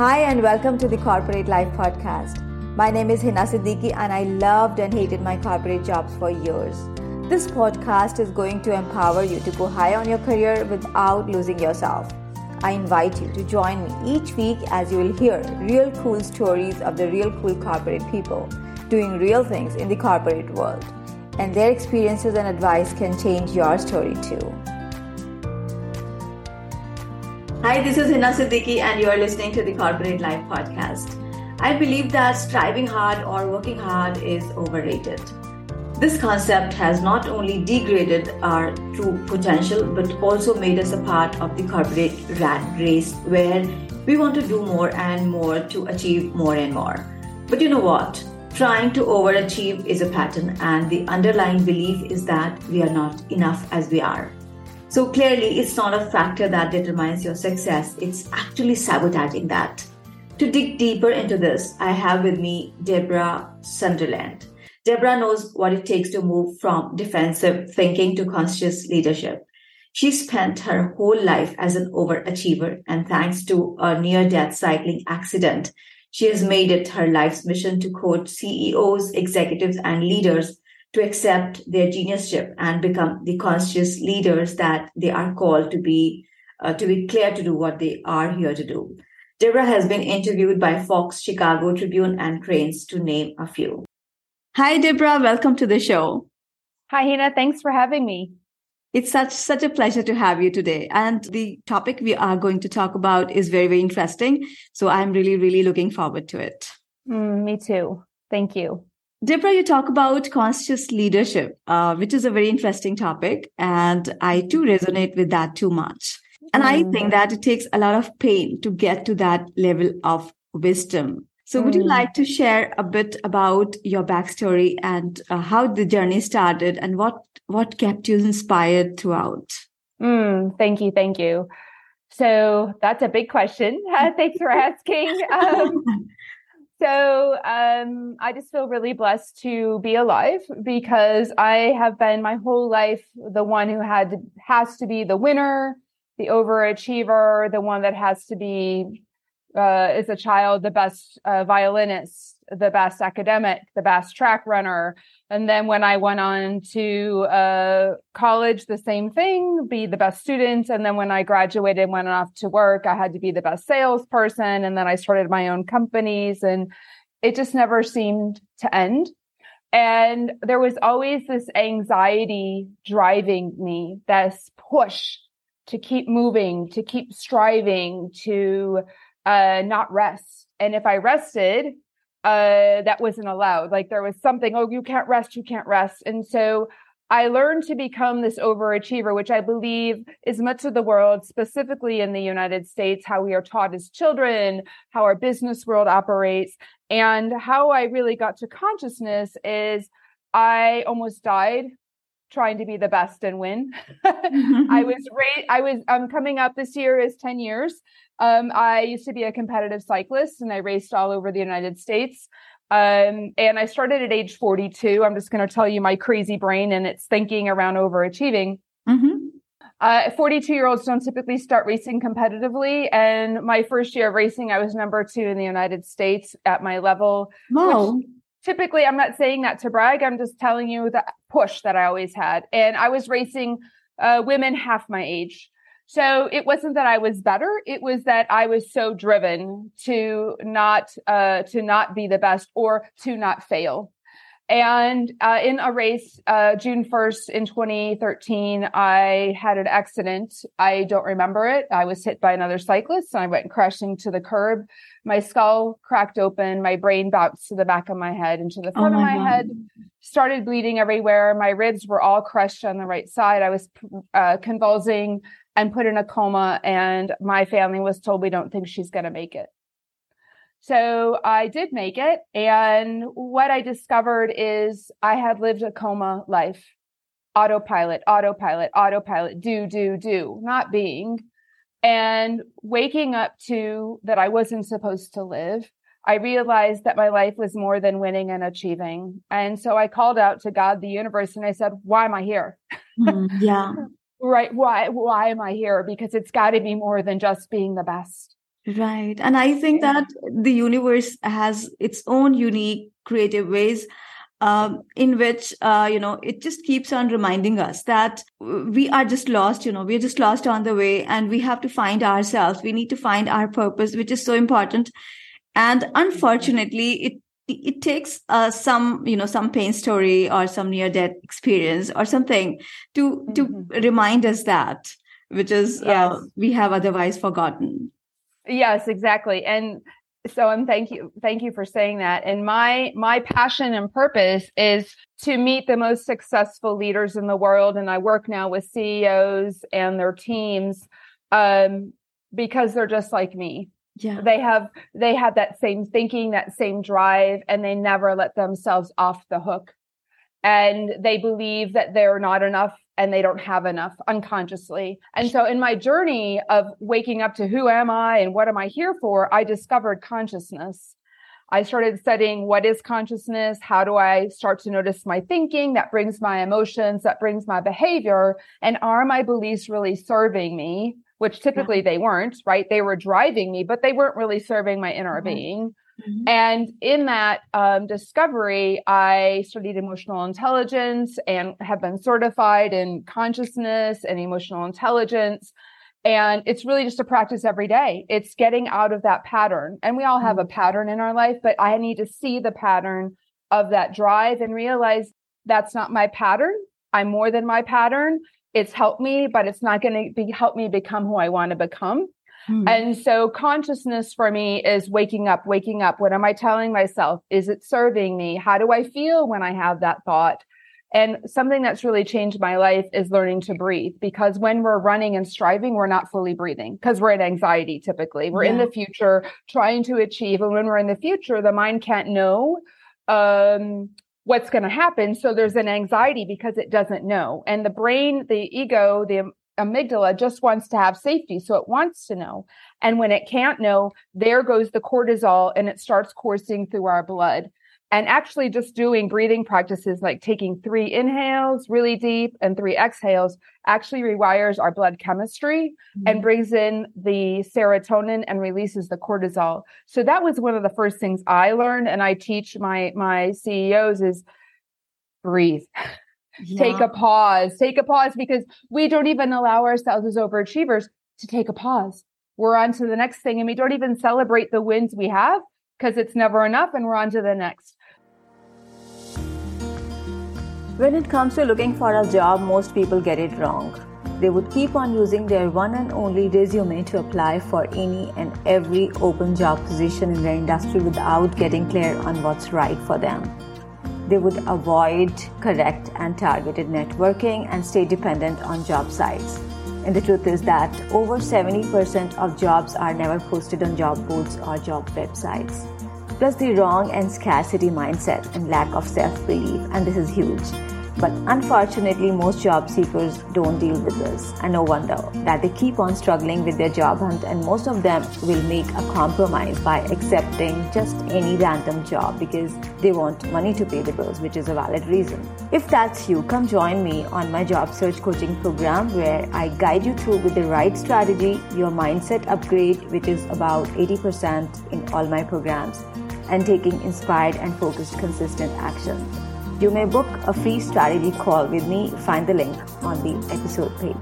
Hi and welcome to the Corporate Life Podcast. My name is Hina Siddiqui and I loved and hated my corporate jobs for years. This podcast is going to empower you to go high on your career without losing yourself. I invite you to join me each week as you will hear real cool stories of the real cool corporate people doing real things in the corporate world. And their experiences and advice can change your story too. Hi, this is Hina Siddiqui and you are listening to the Corporate Life Podcast. I believe that striving hard or working hard is overrated. This concept has not only degraded our true potential, but also made us a part of the corporate rat race where we want to do more and more to achieve more and more. But you know what? Trying to overachieve is a pattern, and the underlying belief is that we are not enough as we are. So clearly, it's not a factor that determines your success. It's actually sabotaging that. To dig deeper into this, I have with me Deborah Sunderland. Deborah knows what it takes to move from defensive thinking to conscious leadership. She spent her whole life as an overachiever, and thanks to a near-death cycling accident, she has made it her life's mission to coach CEOs, executives, and leaders to accept their geniusship and become the conscious leaders that they are called to be clear to do what they are here to do. Deborah has been interviewed by Fox, Chicago Tribune, and Crain's, to name a few. Hi, Deborah. Welcome to the show. Hi, Hina. Thanks for having me. It's such a pleasure to have you today. And the topic we are going to talk about is very, very interesting. So I'm really, really looking forward to it. Me too. Thank you. Deborah, you talk about conscious leadership, which is a very interesting topic. And I too resonate with that too much. And I think that it takes a lot of pain to get to that level of wisdom. So would you like to share a bit about your backstory and how the journey started and what kept you inspired throughout? Thank you. So that's a big question. Thanks for asking. I just feel really blessed to be alive because I have been my whole life the one who has to be the winner, the overachiever, the one that has to be, as a child, the best violinist, the best academic, the best track runner. And then when I went on to college, the same thing, be the best student. And then when I graduated and went off to work, I had to be the best salesperson. And then I started my own companies and it just never seemed to end. And there was always this anxiety driving me, this push to keep moving, to keep striving, to not rest. And if I rested, that wasn't allowed. Like there was something, you can't rest. And so I learned to become this overachiever, which I believe is much of the world, specifically in the United States, how we are taught as children, how our business world operates. And how I really got to consciousness is I almost died trying to be the best and win. I'm coming up this year is 10 years. I used to be a competitive cyclist and I raced all over the United States. And I started at age 42. I'm just going to tell you my crazy brain and its thinking around overachieving. 42-year-olds don't typically start racing competitively. And my first year of racing, I was number 2 in the United States at my level. Wow. Which typically, I'm not saying that to brag. I'm just telling you the push that I always had. And I was racing women half my age. So it wasn't that I was better. It was that I was so driven to not be the best or to not fail. And in a race, June 1st in 2013, I had an accident. I don't remember it. I was hit by another cyclist and I went crashing to the curb. My skull cracked open. My brain bounced to the back of my head and to the front of my head, started bleeding everywhere. My ribs were all crushed on the right side. I was convulsing and put in a coma. And my family was told, we don't think she's going to make it. So I did make it. And what I discovered is I had lived a coma life. Autopilot, do, not being. And waking up to that I wasn't supposed to live, I realized that my life was more than winning and achieving. And so I called out to God, the universe, and I said, why am I here? Yeah. Right. Why am I here? Because it's got to be more than just being the best. Right. And I think that the universe has its own unique creative ways in which, it just keeps on reminding us that we are just lost, we're just lost on the way and we have to find ourselves. We need to find our purpose, which is so important. And unfortunately, it takes some pain story or some near death experience or something to remind us that, which is we have otherwise forgotten. Yes, exactly. And so thank you for saying that. And my passion and purpose is to meet the most successful leaders in the world. And I work now with CEOs and their teams because they're just like me. Yeah. They have that same thinking, that same drive, and they never let themselves off the hook. And they believe that they're not enough and they don't have enough unconsciously. And so in my journey of waking up to who am I and what am I here for, I discovered consciousness. I started studying what is consciousness? How do I start to notice my thinking that brings my emotions, that brings my behavior? And are my beliefs really serving me? Which typically they weren't, right? They were driving me, but they weren't really serving my inner being. Mm-hmm. And in that discovery, I studied emotional intelligence and have been certified in consciousness and emotional intelligence. And it's really just a practice every day. It's getting out of that pattern. And we all have a pattern in our life, but I need to see the pattern of that drive and realize that's not my pattern. I'm more than my pattern. It's helped me, but it's not going to help me become who I want to become. And so consciousness for me is waking up. What am I telling myself? Is it serving me? How do I feel when I have that thought? And something that's really changed my life is learning to breathe, because when we're running and striving, we're not fully breathing because we're in anxiety. Typically we're in the future trying to achieve. And when we're in the future, the mind can't know, what's going to happen. So there's an anxiety because it doesn't know. And the brain, the ego, the amygdala just wants to have safety. So it wants to know. And when it can't know, there goes the cortisol and it starts coursing through our blood. And actually just doing breathing practices like taking 3 inhales really deep and 3 exhales actually rewires our blood chemistry and brings in the serotonin and releases the cortisol. So that was one of the first things I learned. And I teach my CEOs is breathe. Take a pause because we don't even allow ourselves as overachievers to take a pause. We're on to the next thing and we don't even celebrate the wins we have because it's never enough and we're on to the next. When it comes to looking for a job, most people get it wrong. They would keep on using their one and only resume to apply for any and every open job position in their industry without getting clear on what's right for them. They would avoid correct and targeted networking and stay dependent on job sites. And the truth is that over 70% of jobs are never posted on job boards or job websites. Plus the wrong and scarcity mindset and lack of self-belief, and this is huge. But unfortunately, most job seekers don't deal with this, and no wonder that they keep on struggling with their job hunt, and most of them will make a compromise by accepting just any random job because they want money to pay the bills, which is a valid reason. If that's you, come join me on my job search coaching program where I guide you through with the right strategy, your mindset upgrade, which is about 80% in all my programs, and taking inspired and focused consistent action. You may book a free strategy call with me. Find the link on the episode page.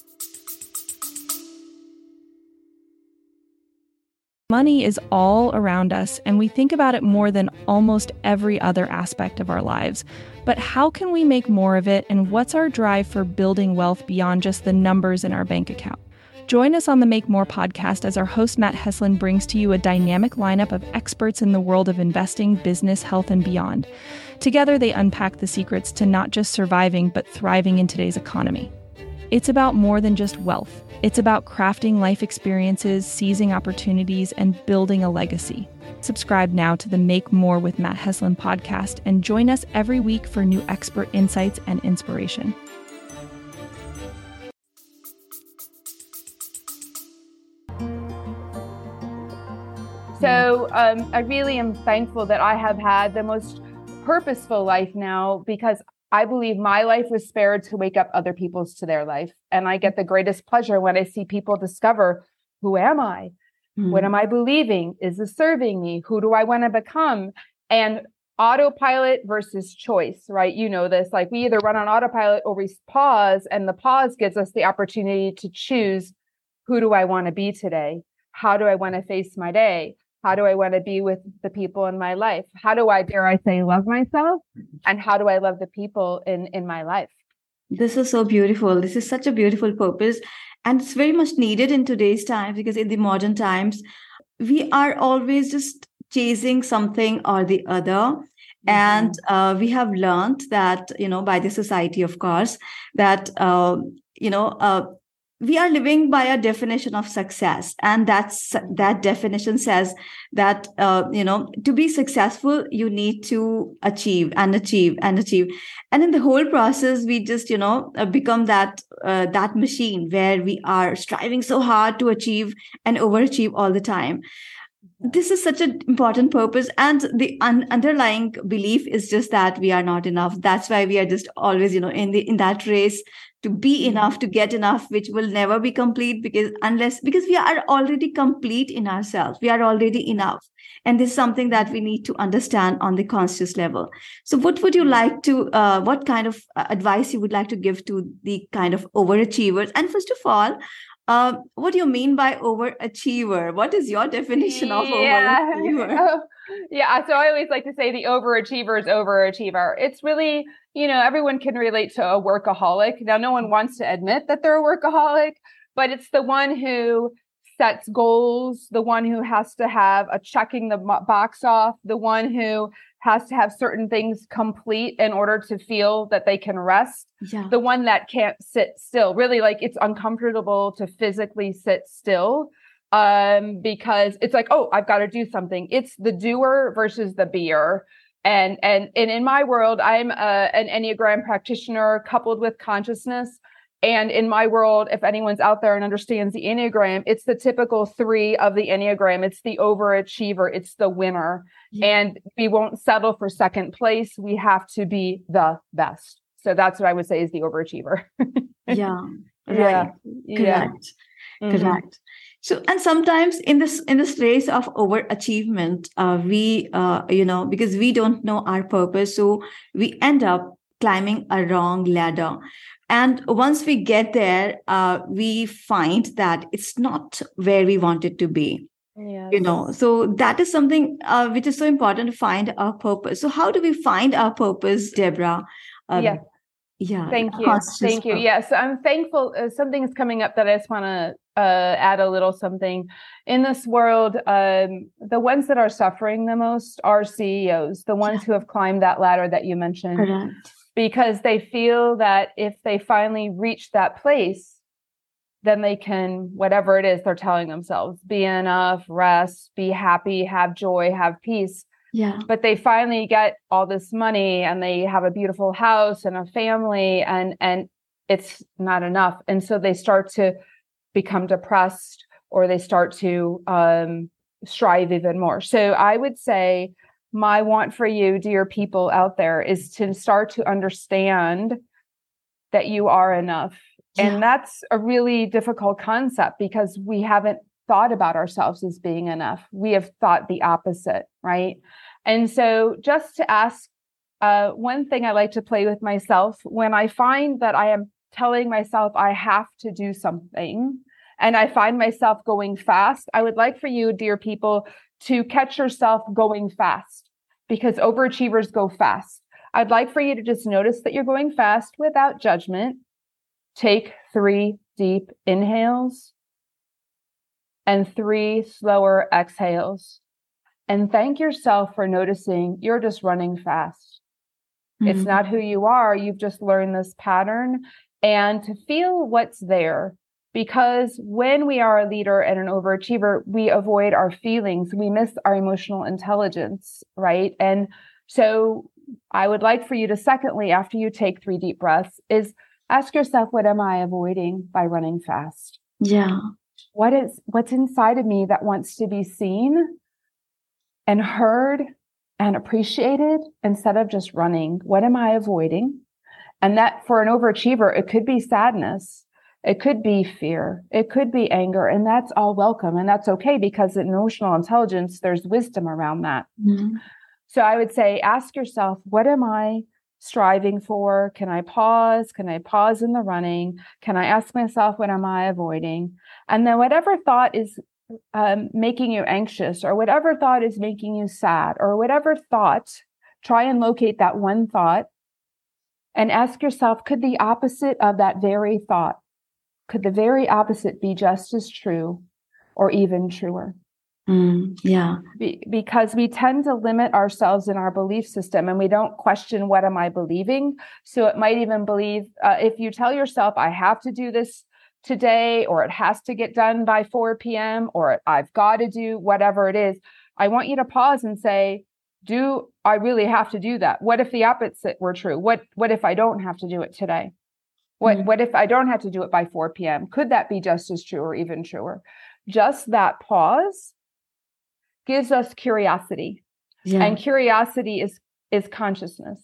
Money is all around us, and we think about it more than almost every other aspect of our lives. But how can we make more of it, and what's our drive for building wealth beyond just the numbers in our bank account? Join us on the Make More podcast as our host Matt Heslin brings to you a dynamic lineup of experts in the world of investing, business, health, and beyond. Together, they unpack the secrets to not just surviving, but thriving in today's economy. It's about more than just wealth. It's about crafting life experiences, seizing opportunities, and building a legacy. Subscribe now to the Make More with Matt Heslin podcast and join us every week for new expert insights and inspiration. So I really am thankful that I have had the most purposeful life now, because I believe my life was spared to wake up other people's to their life. And I get the greatest pleasure when I see people discover, who am I? What am I believing? Is this serving me? Who do I want to become? And autopilot versus choice, right? You know this, like we either run on autopilot or we pause, and the pause gives us the opportunity to choose, who do I want to be today? How do I want to face my day? How do I want to be with the people in my life? How do I, dare I say, love myself? And how do I love the people in my life? This is so beautiful. This is such a beautiful purpose. And it's very much needed in today's times, because in the modern times, we are always just chasing something or the other. And we have learned that, by the society, of course, that, we are living by a definition of success. And that definition says that, to be successful, you need to achieve and achieve and achieve. And in the whole process, we just, become that machine where we are striving so hard to achieve and overachieve all the time. This is such an important purpose. And the underlying belief is just that we are not enough. That's why we are just always, in that race to be enough, to get enough, which will never be complete, because we are already complete in ourselves. We are already enough. And this is something that we need to understand on the conscious level. So what would you like to, what kind of advice you would like to give to the kind of overachievers? And first of all, what do you mean by overachiever? What is your definition of overachiever? Yeah. So I always like to say the overachiever is overachiever. It's really, everyone can relate to a workaholic. Now, no one wants to admit that they're a workaholic, but it's the one who sets goals, the one who has to have a checking the box off, the one who has to have certain things complete in order to feel that they can rest. Yeah. The one that can't sit still, really, like it's uncomfortable to physically sit still, because it's like, oh, I've got to do something. It's the doer versus the beer. And in my world, I'm an Enneagram practitioner coupled with consciousness. And in my world, if anyone's out there and understands the Enneagram, it's the typical 3 of the Enneagram. It's the overachiever. It's the winner. Yeah. And we won't settle for second place. We have to be the best. So that's what I would say is the overachiever. Yeah. Right. Yeah. Correct. Mm-hmm. Correct. So, and sometimes in this race of overachievement, we, because we don't know our purpose, so we end up climbing a wrong ladder. And once we get there, we find that it's not where we want it to be. Yes. So that is something which is so important, to find our purpose. So how do we find our purpose, Deborah? Yeah. Thank you. Yes, I'm thankful. Something is coming up that I just want to add a little something. In this world, the ones that are suffering the most are CEOs, the ones who have climbed that ladder that you mentioned. Correct. Because they feel that if they finally reach that place, then they can, whatever it is they're telling themselves, be enough, rest, be happy, have joy, have peace. Yeah. But they finally get all this money and they have a beautiful house and a family, and it's not enough. And so they start to become depressed, or they start to strive even more. So I would say, my want for you, dear people out there, is to start to understand that you are enough. Yeah. And that's a really difficult concept, because we haven't thought about ourselves as being enough. We have thought the opposite, right? And so just to ask, one thing I like to play with myself, when I find that I am telling myself I have to do something, and I find myself going fast, I would like for you, dear people, to catch yourself going fast, because overachievers go fast. I'd like for you to just notice that you're going fast without judgment. Take 3 deep inhales and 3 slower exhales, and thank yourself for noticing you're just running fast. Mm-hmm. It's not who you are. You've just learned this pattern, and to feel what's there. Because when we are a leader and an overachiever, we avoid our feelings. We miss our emotional intelligence, right? And so I would like for you to, secondly, after you take 3 deep breaths, is ask yourself, what am I avoiding by running fast? Yeah. What's inside of me that wants to be seen and heard and appreciated instead of just running? What am I avoiding? And that, for an overachiever, it could be sadness. It could be fear. It could be anger. And that's all welcome. And that's okay, because in emotional intelligence, there's wisdom around that. Mm-hmm. So I would say, ask yourself, what am I striving for? Can I pause? Can I pause in the running? Can I ask myself, what am I avoiding? And then whatever thought is making you anxious, or whatever thought is making you sad, or whatever thought, try and locate that one thought and ask yourself, could the opposite of that very thought, could the very opposite be just as true or even truer? Yeah. Because we tend to limit ourselves in our belief system, and we don't question, what am I believing? So it might even believe, if you tell yourself, I have to do this today, or it has to get done by 4 p.m., or I've got to do whatever it is, I want you to pause and say, do I really have to do that? What if the opposite were true? What if I don't have to do it today? What if I don't have to do it by 4 p.m.? Could that be just as true or even truer? Just that pause gives us curiosity. Yeah. And curiosity is consciousness.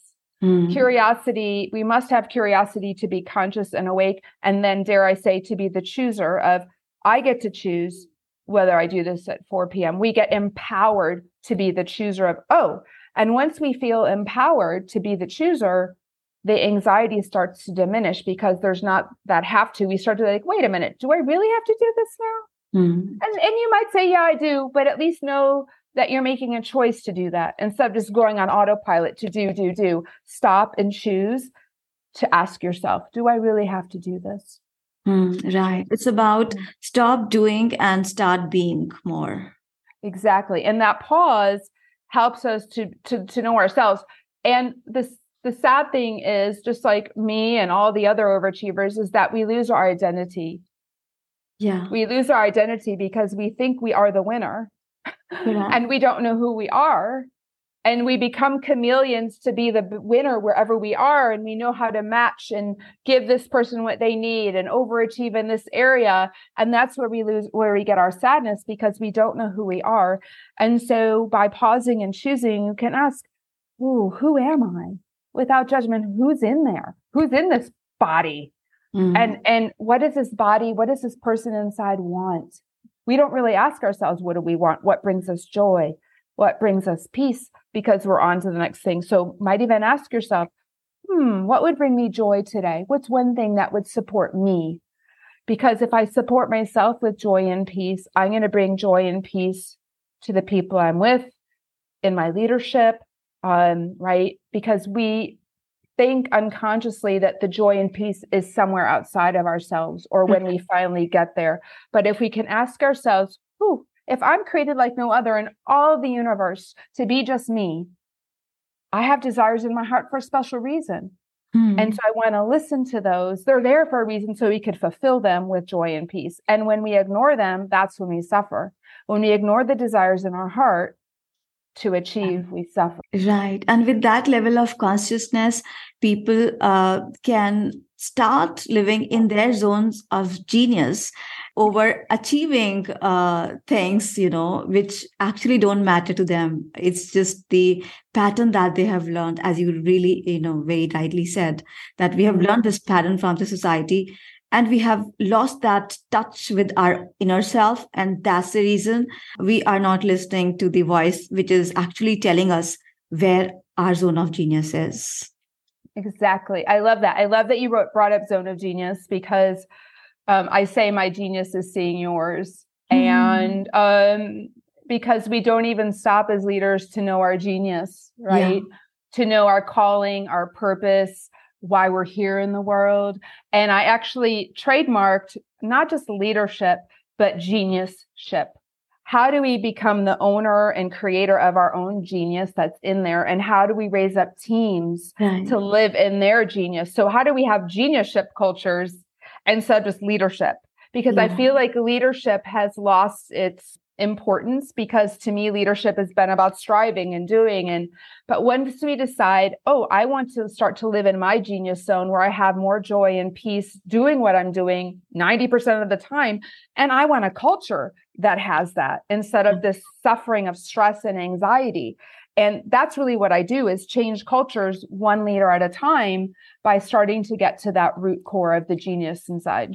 Curiosity, we must have curiosity to be conscious and awake. And then, dare I say, to be the chooser of, I get to choose whether I do this at 4 p.m. We get empowered to be the chooser of, and once we feel empowered to be the chooser, the anxiety starts to diminish, because there's not that have to. We start to like, wait a minute, do I really have to do this now? And you might say, yeah, I do, but at least know that you're making a choice to do that, instead of just going on autopilot to do. Stop and choose to ask yourself, do I really have to do this? Right. It's about stop doing and start being more. Exactly. And that pause helps us to know ourselves. And the sad thing is, just like me and all the other overachievers, is that we lose our identity. Yeah. We lose our identity because we think we are the winner, and we don't know who we are. And we become chameleons to be the winner wherever we are. And we know how to match and give this person what they need and overachieve in this area. And that's where we get our sadness, because we don't know who we are. And so by pausing and choosing, you can ask, who am I? Without judgment, who's in there? Who's in this body? And what does this body, what does this person inside want? We don't really ask ourselves, what do we want? What brings us joy? What brings us peace? Because we're on to the next thing. So might even ask yourself, what would bring me joy today? What's one thing that would support me? Because if I support myself with joy and peace, I'm going to bring joy and peace to the people I'm with, in my leadership, right? Because we think unconsciously that the joy and peace is somewhere outside of ourselves, or when we finally get there. But if we can ask ourselves, if I'm created like no other in all of the universe to be just me, I have desires in my heart for a special reason. And so I want to listen to those. They're there for a reason, so we could fulfill them with joy and peace. And when we ignore them, that's when we suffer. When we ignore the desires in our heart to achieve, we suffer. Right. And with that level of consciousness, people can start living in their zones of genius, over achieving things, which actually don't matter to them. It's just the pattern that they have learned, as you really, very rightly said, that we have learned this pattern from the society, and we have lost that touch with our inner self. And that's the reason we are not listening to the voice, which is actually telling us where our zone of genius is. Exactly. I love that. I love that you brought up zone of genius, because I say my genius is seeing yours. And because we don't even stop as leaders to know our genius, right? Yeah. To know our calling, our purpose, why we're here in the world. And I actually trademarked not just leadership, but geniusship. How do we become the owner and creator of our own genius that's in there? And how do we raise up teams to live in their genius? So how do we have geniusship cultures instead of just leadership? Because I feel like leadership has lost its importance, because to me, leadership has been about striving and doing. But once we decide, I want to start to live in my genius zone where I have more joy and peace doing what I'm doing 90% of the time. And I want a culture that has that, instead of this suffering of stress and anxiety. And that's really what I do, is change cultures one leader at a time by starting to get to that root core of the genius inside.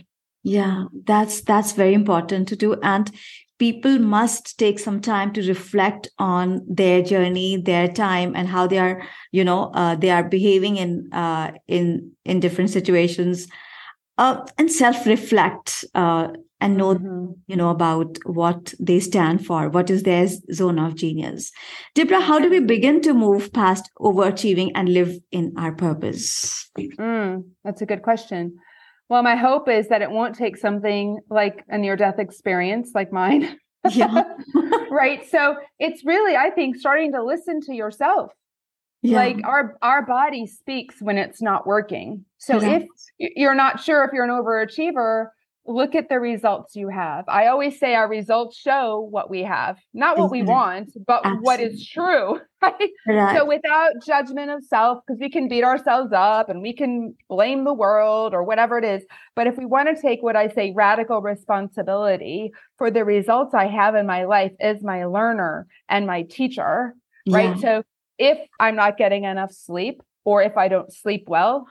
Yeah, that's very important to do. And people must take some time to reflect on their journey, their time, and how they are, they are behaving in different situations, and self-reflect, and know, about what they stand for, what is their zone of genius. Debra, how do we begin to move past overachieving and live in our purpose? That's a good question. Well, my hope is that it won't take something like a near-death experience like mine. Yeah. Right. So it's really, I think, starting to listen to yourself. Yeah. Like our body speaks when it's not working. So if you're not sure if you're an overachiever, look at the results you have. I always say our results show what we have, not what we want, but what is true. Right? So without judgment of self, because we can beat ourselves up and we can blame the world or whatever it is. But if we want to take what I say, radical responsibility for the results I have in my life as my learner and my teacher, right? So if I'm not getting enough sleep, or if I don't sleep well,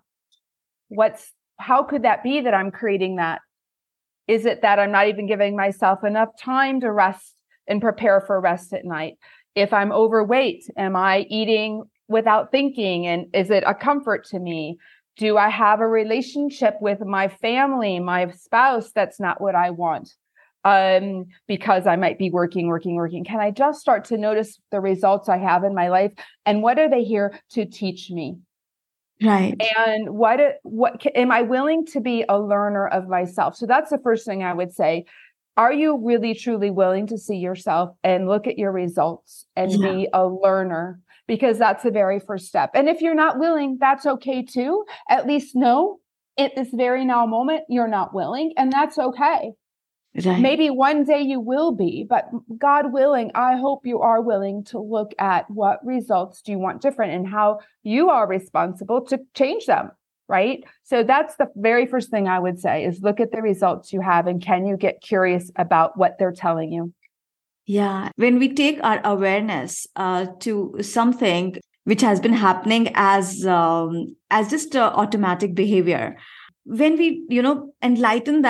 how could that be that I'm creating that? Is it that I'm not even giving myself enough time to rest and prepare for rest at night? If I'm overweight, am I eating without thinking? And is it a comfort to me? Do I have a relationship with my family, my spouse that's not what I want? Because I might be working. Can I just start to notice the results I have in my life? And what are they here to teach me? Right. And what am I willing to be a learner of myself? So that's the first thing I would say. Are you really, truly willing to see yourself and look at your results and be a learner? Because that's the very first step. And if you're not willing, that's okay too. At least know at this very now moment, you're not willing, and that's okay. Right. Maybe one day you will be, but God willing, I hope you are willing to look at what results do you want different and how you are responsible to change them, right? So that's the very first thing I would say is look at the results you have and can you get curious about what they're telling you? Yeah. When we take our awareness to something which has been happening as just automatic behavior, when we, enlighten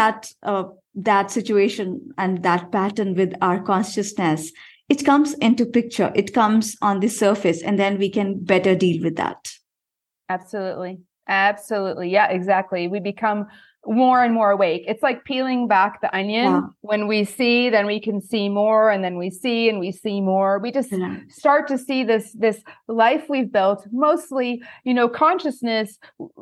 that situation and that pattern with our consciousness, it comes into picture, it comes on the surface, and then we can better deal with that. Absolutely. Yeah, exactly. We become more and more awake. It's like peeling back the onion. Yeah. When we see, then we can see more, and then we see and we see more. We just start to see this life we've built. Mostly, consciousness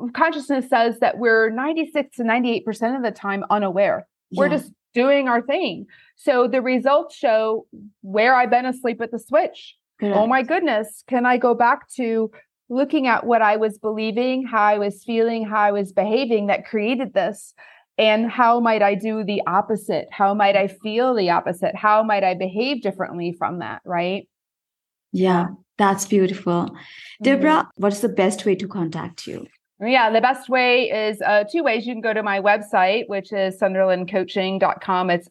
says that we're 96 to 98% of the time unaware. We're just doing our thing. So the results show where I've been asleep at the switch. Correct. Oh my goodness. Can I go back to looking at what I was believing, how I was feeling, how I was behaving that created this? And how might I do the opposite? How might I feel the opposite? How might I behave differently from that? Right? Yeah, that's beautiful. Debra, what's the best way to contact you? Yeah, the best way is 2 ways. You can go to my website, which is sunderlandcoaching.com. It's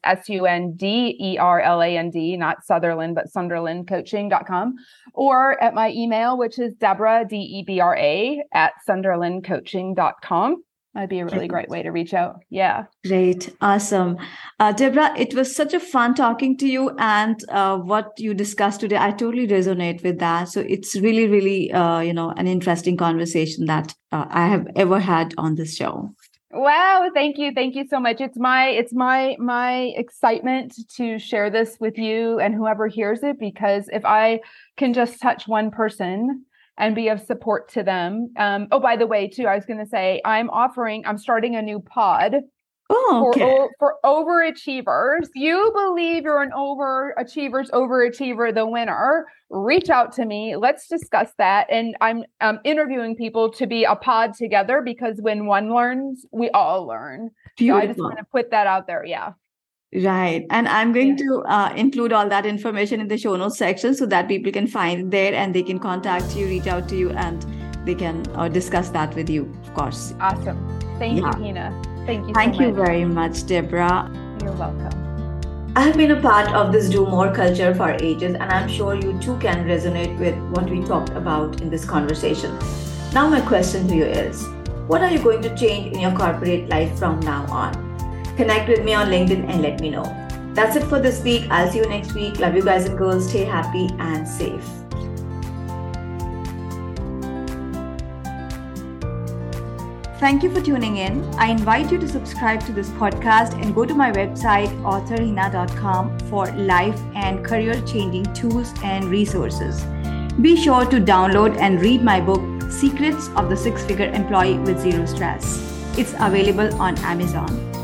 Sunderland, not Sutherland, but sunderlandcoaching.com. Or at my email, which is Debra, Debra, at sunderlandcoaching.com. That'd be a really great way to reach out. Yeah. Great. Awesome. Debra, it was such a fun talking to you, and what you discussed today, I totally resonate with that. So it's really, really, an interesting conversation that I have ever had on this show. Wow. Thank you. Thank you so much. It's my excitement to share this with you and whoever hears it, because if I can just touch one person and be of support to them. Oh, by the way, too, I was going to say, I'm starting a new pod for overachievers. If you believe you're an overachiever, the winner, reach out to me. Let's discuss that. And I'm interviewing people to be a pod together, because when one learns, we all learn. Beautiful. So I just want to put that out there. Yeah. Right. And I'm going to include all that information in the show notes section so that people can find it there and they can contact you, reach out to you, and they can discuss that with you, of course. Awesome. Thank you, Hina. Thank you so much. Thank you very much, Debra. You're welcome. I have been a part of this Do More culture for ages, and I'm sure you too can resonate with what we talked about in this conversation. Now my question to you is, what are you going to change in your corporate life from now on? Connect with me on LinkedIn and let me know. That's it for this week. I'll see you next week. Love you guys and girls. Stay happy and safe. Thank you for tuning in. I invite you to subscribe to this podcast and go to my website, authorhina.com, for life and career changing tools and resources. Be sure to download and read my book, Secrets of the Six-Figure Employee with Zero Stress. It's available on Amazon.